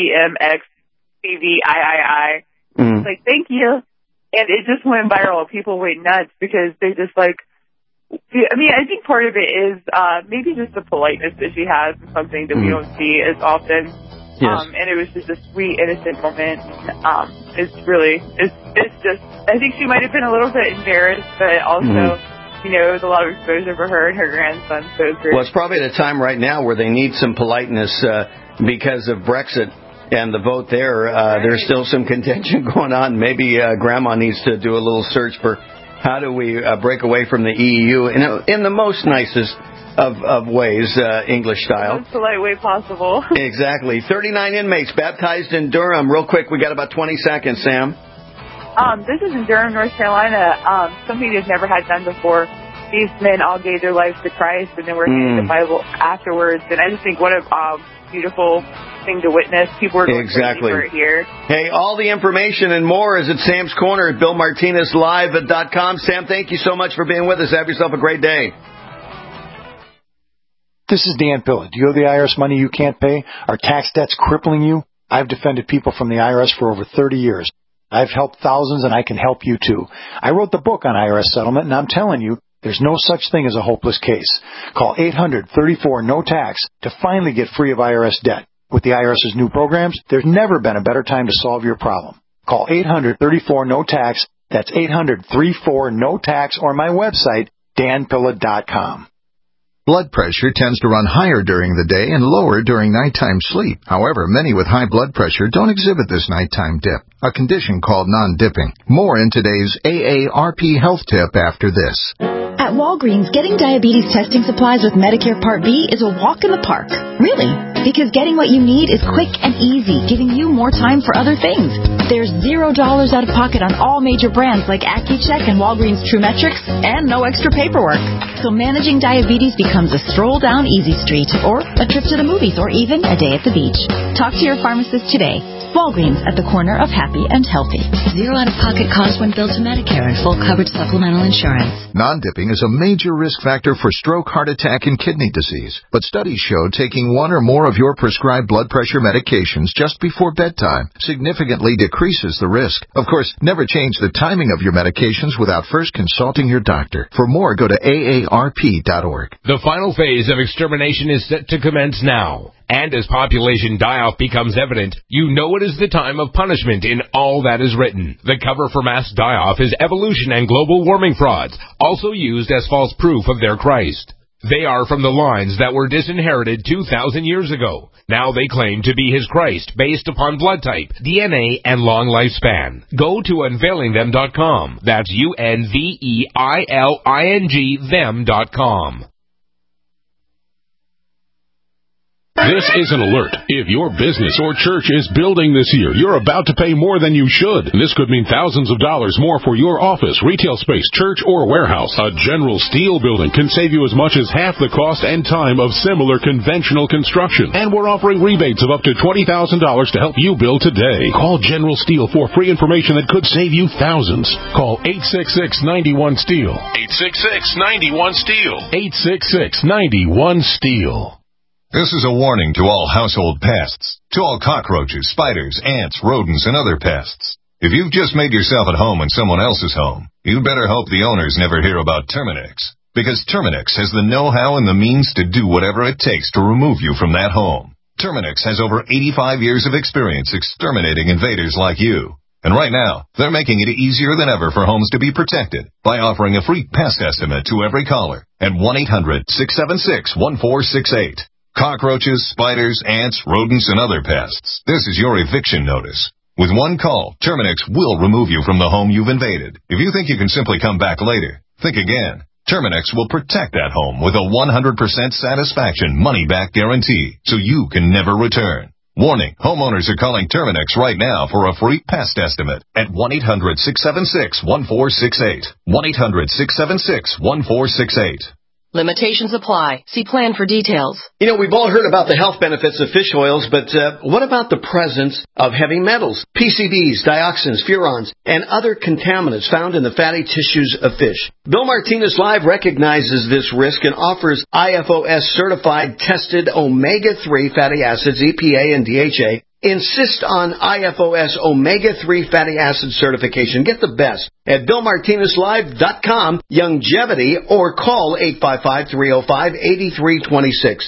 NCMXCVIII. It's like, thank you. And it just went viral. People went nuts because they just I think part of it is maybe just the politeness that she has, something that we don't see as often. Yes. And it was just a sweet, innocent moment. It's just, I think she might have been a little bit embarrassed, but also, it was a lot of exposure for her and her grandson. So it's great. Well, it's probably the time right now where they need some politeness because of Brexit and the vote there. Right. There's still some contention going on. Maybe Grandma needs to do a little search for how do we break away from the EU in the most nicest of ways, English style. The most polite way possible. Exactly. 39 inmates baptized in Durham. Real quick, we got about 20 seconds, Sam. This is in Durham, North Carolina. Something they've never had done before. These men all gave their lives to Christ, and then were handed the Bible afterwards. And I just think what a beautiful thing to witness. People are going crazy for it here. Hey, all the information and more is at Sam's Corner at BillMartinezLive.com. Sam, thank you so much for being with us. Have yourself a great day. This is Dan Pilla. Do you owe the IRS money you can't pay? Are tax debts crippling you? I've defended people from the IRS for over 30 years. I've helped thousands, and I can help you, too. I wrote the book on IRS settlement, and I'm telling you, there's no such thing as a hopeless case. Call 800-34-NO-TAX to finally get free of IRS debt. With the IRS's new programs, there's never been a better time to solve your problem. Call 800-34-NO-TAX. That's 800-34-NO-TAX, or my website, danpilla.com. Blood pressure tends to run higher during the day and lower during nighttime sleep. However, many with high blood pressure don't exhibit this nighttime dip, a condition called non-dipping. More in today's AARP health tip after this. At Walgreens, getting diabetes testing supplies with Medicare Part B is a walk in the park. Really, because getting what you need is quick and easy, giving you more time for other things. There's $0 out of pocket on all major brands like AccuCheck and Walgreens TrueMetrics, and no extra paperwork. So managing diabetes becomes a stroll down Easy Street, or a trip to the movies, or even a day at the beach. Talk to your pharmacist today. Walgreens, at the corner of happy and healthy. Zero out-of-pocket cost when billed to Medicare and full coverage supplemental insurance. Non-dipping is a major risk factor for stroke, heart attack, and kidney disease. But studies show taking one or more of your prescribed blood pressure medications just before bedtime significantly decreases the risk. Of course, never change the timing of your medications without first consulting your doctor. For more, go to AARP.org. The final phase of extermination is set to commence now. And as population die-off becomes evident, you know it is the time of punishment in all that is written. The cover for mass die-off is evolution and global warming frauds, also used as false proof of their Christ. They are from the lines that were disinherited 2,000 years ago. Now they claim to be his Christ based upon blood type, DNA, and long lifespan. Go to unveilingthem.com. That's UNVEILING them.com. This is an alert. If your business or church is building this year, you're about to pay more than you should. This could mean thousands of dollars more for your office, retail space, church, or warehouse. A General Steel building can save you as much as half the cost and time of similar conventional construction. And we're offering rebates of up to $20,000 to help you build today. Call General Steel for free information that could save you thousands. Call 866-91-STEEL. 866-91-STEEL. 866-91-STEEL. This is a warning to all household pests, to all cockroaches, spiders, ants, rodents, and other pests. If you've just made yourself at home in someone else's home, you'd better hope the owners never hear about Terminix, because Terminix has the know-how and the means to do whatever it takes to remove you from that home. Terminix has over 85 years of experience exterminating invaders like you. And right now, they're making it easier than ever for homes to be protected by offering a free pest estimate to every caller at 1-800-676-1468. Cockroaches, spiders, ants, rodents, and other pests. This is your eviction notice. With one call, Terminix will remove you from the home you've invaded. If you think you can simply come back later, think again. Terminix will protect that home with a 100% satisfaction money-back guarantee, so you can never return. Warning, homeowners are calling Terminix right now for a free pest estimate at 1-800-676-1468. 1-800-676-1468. Limitations apply. See plan for details. You know, we've all heard about the health benefits of fish oils, but what about the presence of heavy metals, PCBs, dioxins, furans, and other contaminants found in the fatty tissues of fish? Bill Martinez Live recognizes this risk and offers IFOS-certified tested omega-3 fatty acids, EPA and DHA. Insist on IFOS omega-3 fatty acid certification. Get the best at BillMartinezLive.com, Longevity, or call 855-305-8326.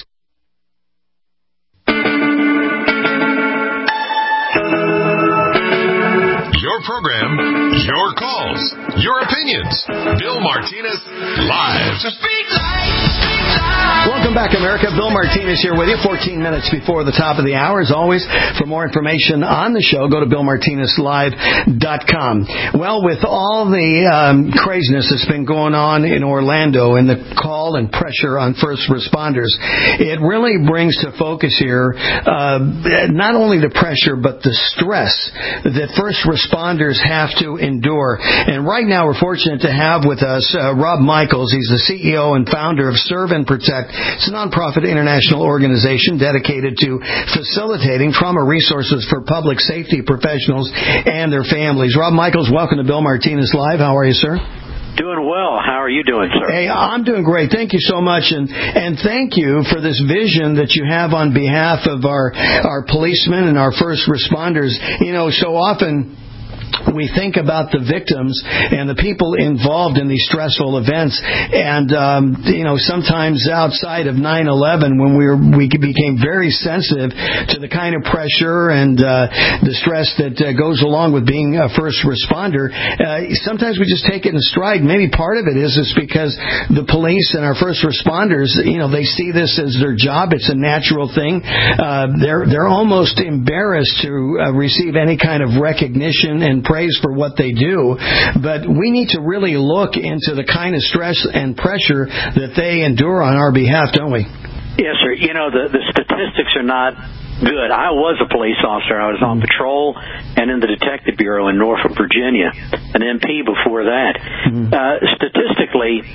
Your program, your calls, your opinions. Bill Martinez Live. Speak life. Welcome back, America. Bill Martinez here with you, 14 minutes before the top of the hour. As always, for more information on the show, go to BillMartinezLive.com. Well, with all the craziness that's been going on in Orlando and the call and pressure on first responders, it really brings to focus here not only the pressure but the stress that first responders have to endure. And right now we're fortunate to have with us Rob Michaels. He's the CEO and founder of Serve and Protect. It's a nonprofit international organization dedicated to facilitating trauma resources for public safety professionals and their families. Rob Michaels, welcome to Bill Martinez Live. How are you, sir? Doing well. How are you doing, sir? Hey, I'm doing great. Thank you so much, and thank you for this vision that you have on behalf of our policemen and our first responders. You know, so often we think about the victims and the people involved in these stressful events, and sometimes outside of 9/11, when we became very sensitive to the kind of pressure and the stress that goes along with being a first responder, sometimes we just take it in stride. Maybe part of it is because the police and our first responders, they see this as their job. It's a natural thing. They're almost embarrassed to receive any kind of recognition and praise for what they do, but we need to really look into the kind of stress and pressure that they endure on our behalf, don't we? Yes, sir. The statistics are not good. I was a police officer. I was on patrol and in the Detective Bureau in Norfolk, Virginia, an MP before that. Statistically,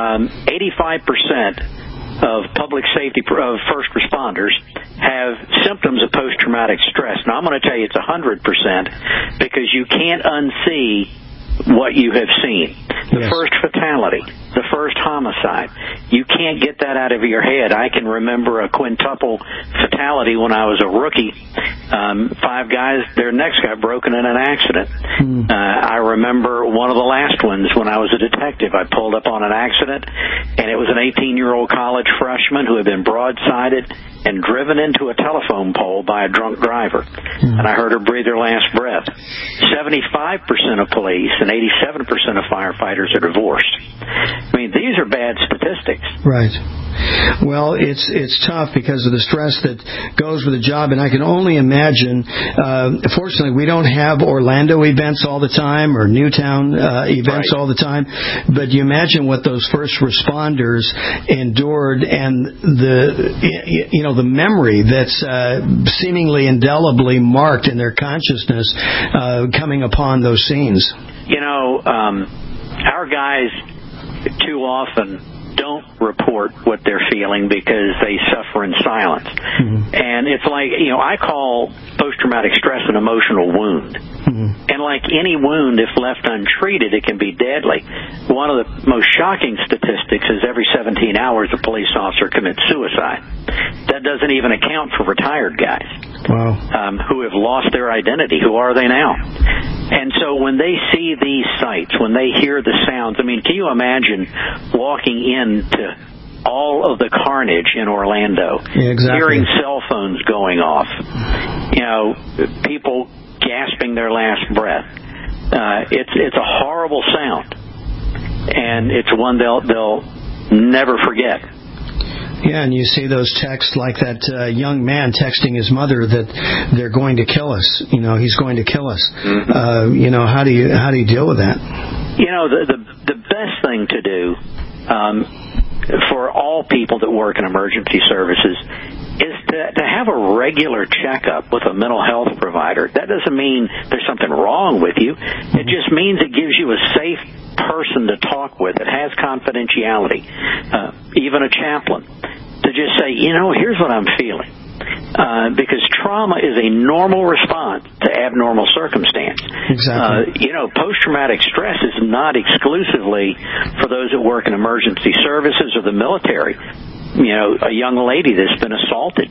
85% of public safety, of first responders, have symptoms of post-traumatic stress. Now, I'm going to tell you it's 100% because you can't unsee what you have seen. The first fatality, the first homicide. You can't get that out of your head. I can remember a quintuple fatality when I was a rookie. 5 guys, their necks got broken in an accident. I remember one of the last ones when I was a detective. I pulled up on an accident, and it was an 18-year-old college freshman who had been broadsided and driven into a telephone pole by a drunk driver. And I heard her breathe her last breath. 75% of police and 87% of firefighters are divorced. I mean, these are bad statistics. Right. Well, it's tough because of the stress that goes with the job, and I can only imagine. Fortunately, we don't have Orlando events all the time or Newtown events all the time, but you imagine what those first responders endured, and the memory that's seemingly indelibly marked in their consciousness coming upon those scenes. Our guys too often don't report what they're feeling because they suffer in silence. Mm-hmm. And it's like, I call post-traumatic stress an emotional wound. Mm-hmm. And like any wound, if left untreated, it can be deadly. One of the most shocking statistics is every 17 hours a police officer commits suicide. That doesn't even account for retired guys. Wow. Who have lost their identity. Who are they now? And so when they see these sights, when they hear the sounds, I mean, can you imagine walking into all of the carnage in Orlando, hearing cell phones going off, people gasping their last breath? It's a horrible sound, and it's one they'll never forget. Yeah, and you see those texts like that young man texting his mother that they're going to kill us. He's going to kill us. Mm-hmm. How do you deal with that? The best thing to do for all people that work in emergency services is to have a regular checkup with a mental health provider. That doesn't mean there's something wrong with you. It just means it gives you a safe person to talk with. It has confidentiality. Even a chaplain. To just say, here's what I'm feeling. Because trauma is a normal response to abnormal circumstance. Exactly. Post-traumatic stress is not exclusively for those that work in emergency services or the military. A young lady that's been assaulted.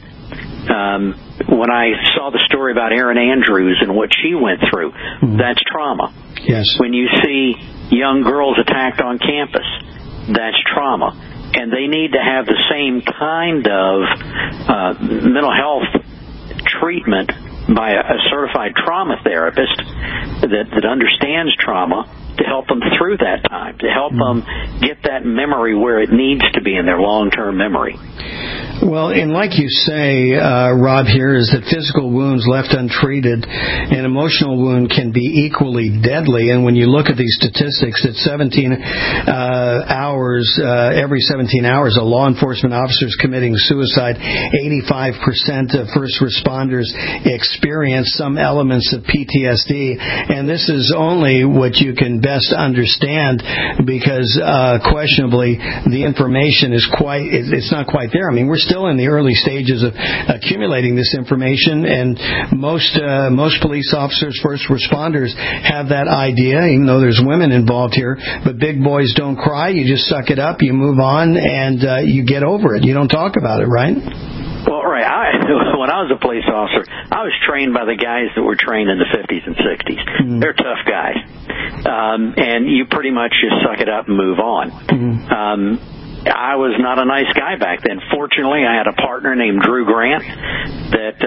When I saw the story about Erin Andrews and what she went through, that's trauma. Yes. When you see young girls attacked on campus, that's trauma. And they need to have the same kind of mental health treatment by a certified trauma therapist that understands trauma to help them through that time, to help them get that memory where it needs to be in their long-term memory. Well, and like you say, Rob, here is that physical wounds left untreated, an emotional wound can be equally deadly. And when you look at these statistics, that 17 hours, every 17 hours, a law enforcement officer is committing suicide. 85% of first responders experience some elements of PTSD, and this is only what you can best understand because questionably the information is it's not quite there. I mean, we're still in the early stages of accumulating this information, and most police officers, first responders have that idea, even though there's women involved here, but big boys don't cry. You just suck it up, you move on, and you get over it. You don't talk about it, right? Well, right. When I was a police officer, I was trained by the guys that were trained in the 50s and 60s. Mm-hmm. They're tough guys. And you pretty much just suck it up and move on. Mm-hmm. I was not a nice guy back then. Fortunately, I had a partner named Drew Grant that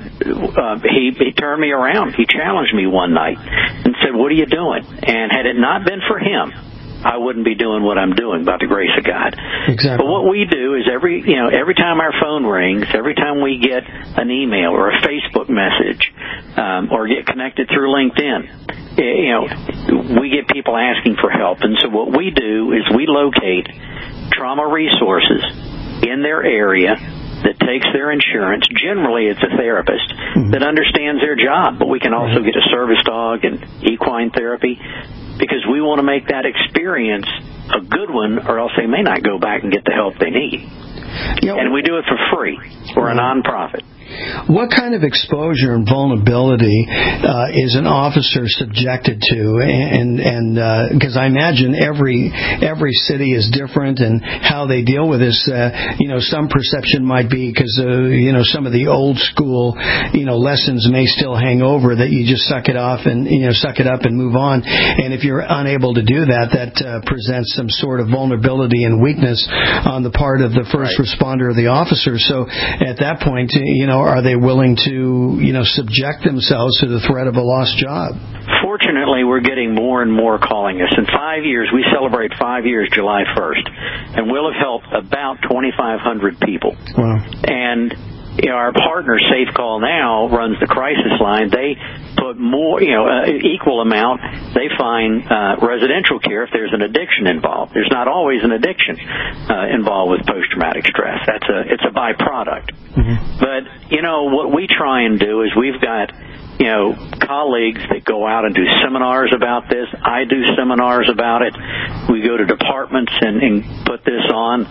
he turned me around. He challenged me one night and said, "What are you doing?" And had it not been for him, I wouldn't be doing what I'm doing by the grace of God. Exactly. But what we do is every time our phone rings, every time we get an email or a Facebook message, or get connected through LinkedIn, we get people asking for help. And so what we do is we locate trauma resources in their area that takes their insurance. Generally, it's a therapist that understands their job, but we can also get a service dog and equine therapy because we want to make that experience a good one, or else they may not go back and get the help they need. And we do it for free. We're a nonprofit. What kind of exposure and vulnerability is an officer subjected to? And because I imagine every city is different, and how they deal with this. Some perception might be because some of the old school lessons may still hang over, that you just suck it off and suck it up and move on. And if you're unable to do that, that presents some sort of vulnerability and weakness on the part of the first responder or the officer. So at that point, are they willing to, subject themselves to the threat of a lost job? Fortunately, we're getting more and more calling us. In 5 years, we celebrate 5 years July 1st, and we'll have helped about 2,500 people. Wow. And our partner, SafeCall Now, runs the crisis line. They put more, equal amount. They find residential care if there's an addiction involved. There's not always an addiction involved with post-traumatic stress. It's a byproduct. Mm-hmm. But what we try and do is we've got colleagues that go out and do seminars about this. I do seminars about it. We go to departments and put this on.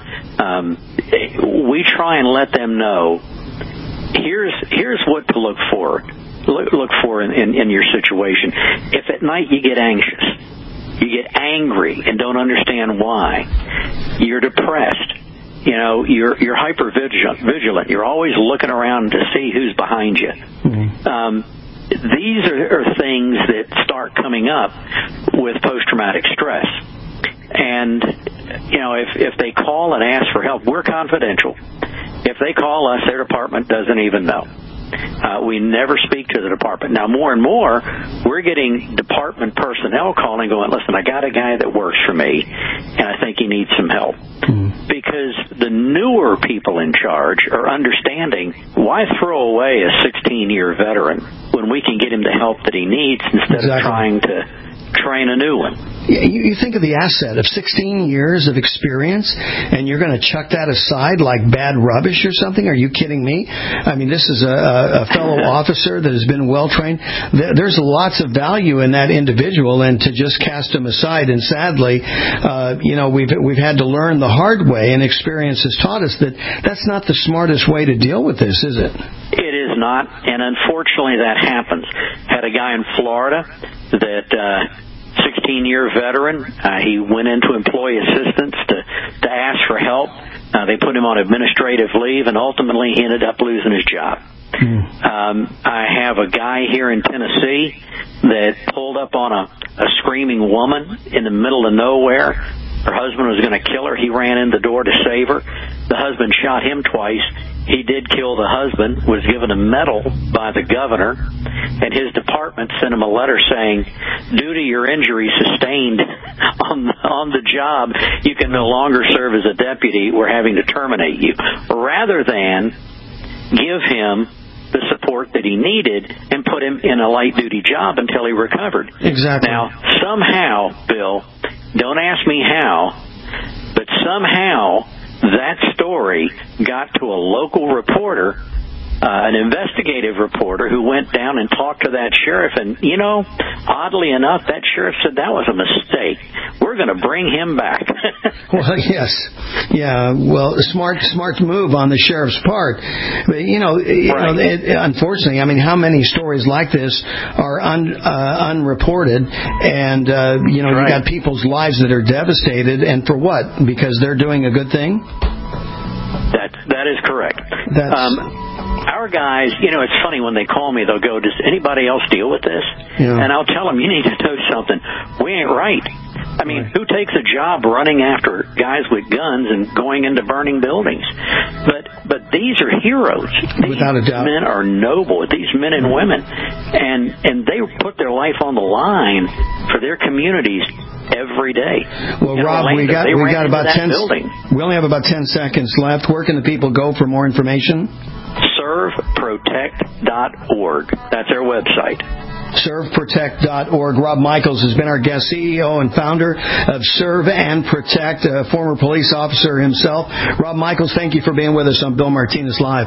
We try and let them know. Here's what to look for. Look for in your situation. If at night you get anxious, you get angry and don't understand why, you're depressed, you're hyper vigilant. You're always looking around to see who's behind you. Mm-hmm. These are things that start coming up with post-traumatic stress. And if they call and ask for help, we're confidential. If they call us, their department doesn't even know. We never speak to the department. Now, more and more, we're getting department personnel calling, going, listen, I got a guy that works for me, and I think he needs some help. Mm-hmm. Because the newer people in charge are understanding, why throw away a 16-year veteran when we can get him the help that he needs instead of trying to train a new one? Yeah, you think of the asset of 16 years of experience, and you're going to chuck that aside like bad rubbish or something? Are you kidding me? I mean, this is a fellow officer that has been well-trained. There's lots of value in that individual, and to just cast him aside, and sadly, we've had to learn the hard way, and experience has taught us that that's not the smartest way to deal with this, is it? It is not, and unfortunately that happens. Had a guy in Florida that 16-year veteran. He went into employee assistance to ask for help. They put him on administrative leave, and ultimately he ended up losing his job. I have a guy here in Tennessee that pulled up on a screaming woman in the middle of nowhere. Her husband was going to kill her. He ran in the door to save her. The husband shot him twice. He did kill the husband, was given a medal by the governor, and his department sent him a letter saying, due to your injury sustained on the job, you can no longer serve as a deputy. We're having to terminate you. Rather than give him the support that he needed and put him in a light-duty job until he recovered. Exactly. Now, somehow, Bill, don't ask me how, but somehow that story got to a local reporter, an investigative reporter, who went down and talked to that sheriff. And, oddly enough, that sheriff said that was a mistake. We're going to bring him back. Well, yes. Yeah, well, smart move on the sheriff's part. But, unfortunately, I mean, how many stories like this are unreported? And, you got people's lives that are devastated. And for what? Because they're doing a good thing? That is correct. Our guys, it's funny when they call me, they'll go, does anybody else deal with this? Yeah. And I'll tell them, you need to know something. We ain't right. I mean, who takes a job running after guys with guns and going into burning buildings? But these are heroes. Without a doubt. These men are noble. These men and women. And they put their life on the line for their communities every day. Well, Rob, we got about 10. We only have about 10 seconds left. Where can the people go for more information? ServeProtect.org. That's our website. ServeProtect.org. Rob Michaels has been our guest, CEO and founder of Serve and Protect, a former police officer himself. Rob Michaels, thank you for being with us on Bill Martinez Live.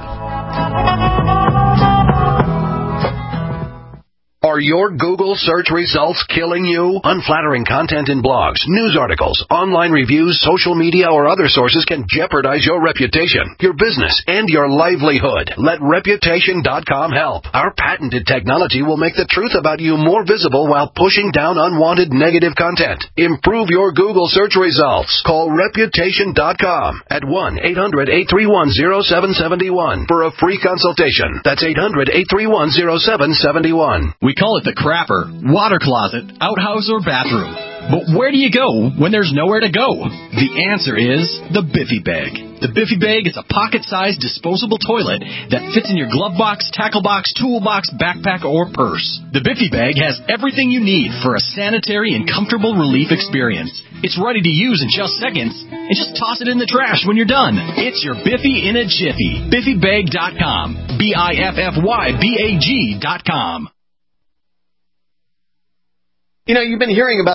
Are your Google search results killing you? Unflattering content in blogs, news articles, online reviews, social media, or other sources can jeopardize your reputation, your business, and your livelihood. Let Reputation.com help. Our patented technology will make the truth about you more visible while pushing down unwanted negative content. Improve your Google search results. Call Reputation.com at 1-800-831-0771 for a free consultation. That's 800-831-0771. We call it the crapper, water closet, outhouse, or bathroom. But where do you go when there's nowhere to go? The answer is the Biffy Bag. The Biffy Bag is a pocket-sized disposable toilet that fits in your glove box, tackle box, toolbox, backpack, or purse. The Biffy Bag has everything you need for a sanitary and comfortable relief experience. It's ready to use in just seconds, and just toss it in the trash when you're done. It's your Biffy in a jiffy. BiffyBag.com. BiffyBag.com. You know, you've been hearing about